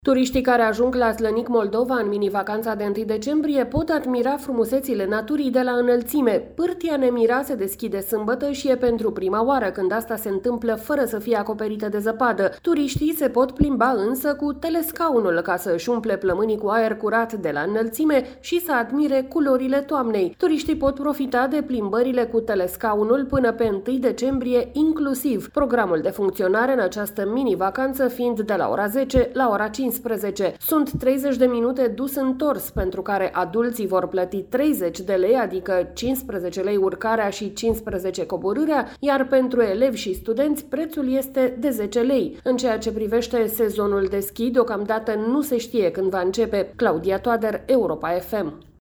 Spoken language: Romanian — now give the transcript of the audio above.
Turiștii care ajung la Slănic, Moldova, în mini-vacanța de 1 decembrie pot admira frumusețile naturii de la înălțime. Pârtia Nemira se deschide sâmbătă și e pentru prima oară când asta se întâmplă fără să fie acoperită de zăpadă. Turiștii se pot plimba însă cu telescaunul ca să își umple plămânii cu aer curat de la înălțime și să admire culorile toamnei. Turiștii pot profita de plimbările cu telescaunul până pe 1 decembrie inclusiv. Programul de funcționare în această mini-vacanță fiind de la ora 10 la ora 15. Sunt 30 de minute dus-întors, pentru care adulții vor plăti 30 de lei, adică 15 lei urcarea și 15 coborârea, iar pentru elevi și studenți prețul este de 10 lei. În ceea ce privește sezonul de schi, deocamdată nu se știe când va începe. Claudia Toader, Europa FM.